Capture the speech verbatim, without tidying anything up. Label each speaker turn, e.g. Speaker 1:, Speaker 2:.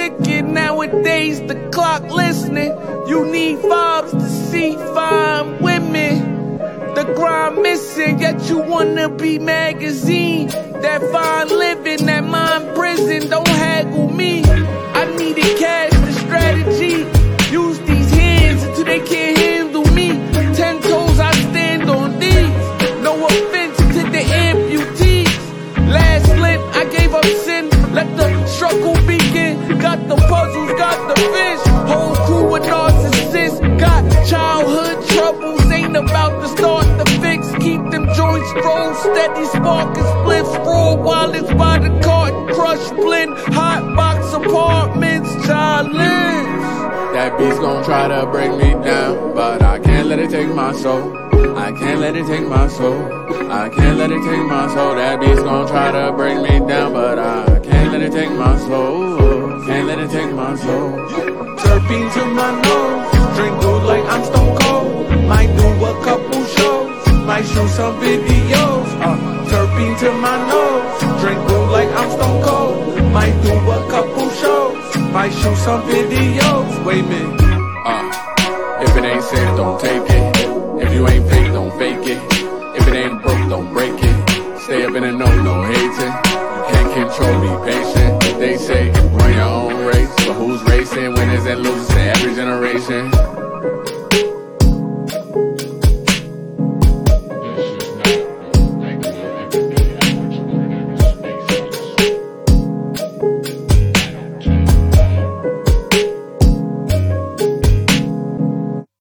Speaker 1: ticking. Nowadays the clock listening. You need vibes to see fine women. The grind missing, yet you wanna be magazine. That fine living, that mind prison, don't haggle me. I needed cash for strategy. Use these hands until they can't handle me. Ten toes I stand on these. No offense to the amputees. Last Lent I gave up sin. Let the struggle begin. Got the puzzles, got the fish. Whole crew of narcissists. Got childhood troubles. Ain't about to start the fix. Keep them joints roll steady. Sparking spliffs. Raw wallets by the carton. Crush blend. Hot box apartments. Challenge.
Speaker 2: That beat's gon' try to break me down, but I can't let it take my soul. I can't let it take my soul. I can't let it take my soul. That beat's gon' try to break me down, but I can't let it take my soul. Can't let it take my soul.
Speaker 1: Terpene to my nose. Drink good like I'm stone cold. Might do a couple shows. Might shoot some videos. Uh, terpene to my nose. Drink good like I'm stone cold. Might do a couple shows. Might shoot some videos. Wait a minute.
Speaker 2: Uh, if it ain't safe, don't take it. If you ain't fake, don't fake it. If it ain't broke, don't break it. Stay up in the know, no hating. You can't control, be patient. They say, run your own race. But who's racing? Winners and losers in every generation.